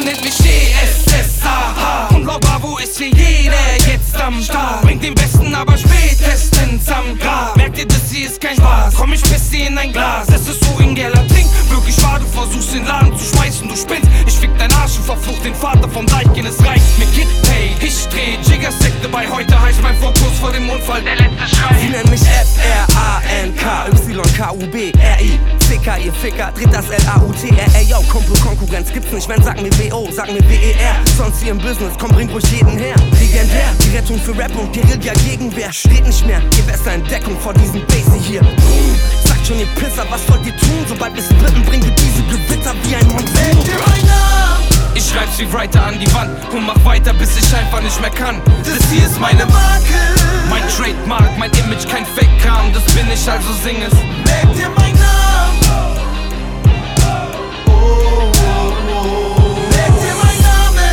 nennt mich DSSAH. Und laut Bravo ist hier jeder jetzt am Start. Bringt den Besten, aber spätestens am Grab. Merkt ihr, das hier ist kein Spaß? Komm, ich piss dir in ein Glas. Es ist Uringeller, trink wirklich wahr. Du versuchst den Laden zu schmeißen, du spinnst. Ich fick dein Arsch und verfluch den Vater vom Deichkind. Es reicht mir, Kid, hey. Ich dreh Jigger-Sekte bei heute. Heißt mein Fokus vor dem Unfall, der letzte Schrei. Sie nennen mich FRANK-YKUB-RI-CK, ihr Ficker, dreht das LAUTR. Yo, Kumpel, Konkurrenz gibt's nicht, wenn sag mir WO, sag mir WER. Sonst hier im Business, komm, bring ruhig jeden her. Legendär, die Rettung für Rap und Guerilla Gegenwehr. Steht nicht mehr, ihr besser in Deckung vor diesem Basie hier. Sagt schon, ihr Pisser, was wollt ihr tun? Sobald wir's blippen, bringt ihr diese Gewitter wie ein Monsanto. Ich schreib's wie Writer an die Wand und mach weiter, bis ich einfach nicht mehr kann. Das hier ist meine Marke, mein Trademark, mein Image, kein Fake-Kram. Das bin ich, also sing es. Merkt ihr meinen Namen? Merkt ihr meinen Namen?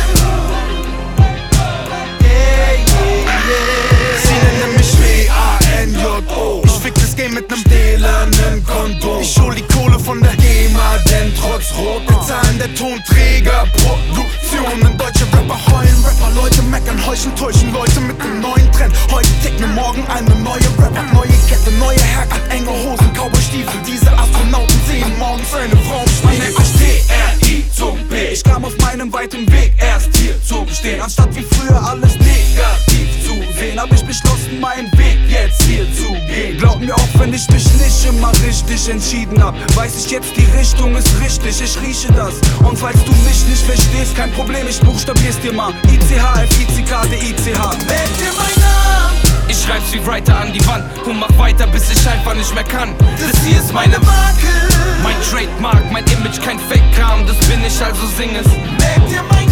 Sie nennen mich WANJO. Ich fick das Game mit nem stählernen Kondom. Ich hol die Kohle von der GEMA, denn trotz Rot bezahlen der Tonträger Produktionen. Deutsche Rapper heulen, Rapper-Leute meckern, heucheln, täuschen Leute mit dem neuen Trend. Heute Techno, morgen eine neue Rapper, neue Kette, neue Haircut, enge Hosen, Cowboy-Stiefel. Diese Astronauten sehen morgens eine Frau im Spiegel. Man nennt mich TRI zum B. Ich kam auf meinem weiten Weg erst hier zu bestehen. Anstatt wie früher alles negativ zu sehen, hab ich beschlossen, meinen Weg jetzt hier zu gehen. Glaub mir, auch wenn ich mich nicht immer richtig entschieden hab, weiß ich jetzt, die Richtung ist richtig, ich rieche das. Und falls du mich nicht verstehst, kein Problem, ich buchstabier's dir mal. ICHFICKDICH. Merkt ihr meinen Namen? Ich schreib's wie Writer an die Wand und mach weiter, bis ich einfach nicht mehr kann. Das hier ist meine Marke, mein Trademark, mein Image, kein Fake-Kram. Das bin ich, also sing es. Merkt ihr meinen